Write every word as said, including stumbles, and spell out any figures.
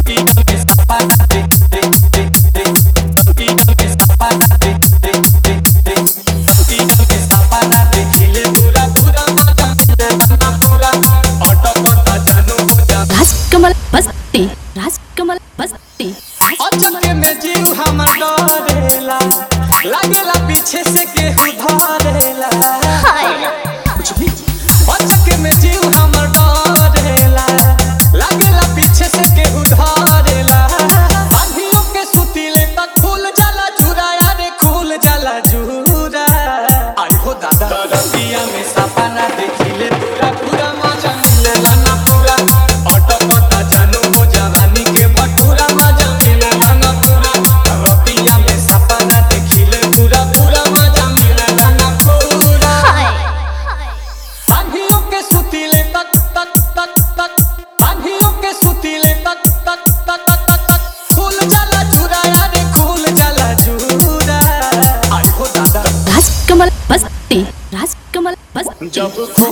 राजकमल बस्ती राजकमल बस्ती अचके में जीव हमर डरेला लागेला पीछे से केहू धरेला कुछ भी अचके में जीव हमर डरेला लागेला पीछे से केहू धरेला बांधियों के सुतीले तक खुल जाला जुरा यारे खुल जाला जुरा आई हो दादा रतिया में सपना देखिले पूरा पूरा मजा मिलेला ना पूरा अटपटा जानू हो जवानी के भटूरा मजा मिलेला ना पूरा रतिया में सपना देखिले पूरा पूरा मजा मिलेला ना पूरा बांधियों के सुतीले तक तक तक तक बांधियों के सुतीले तक तक तक तक तक खुल जाला जुरा यारे खुल जाला जुरा आई हो दादा राजकमल बस्ती राजकमल बस्ती जब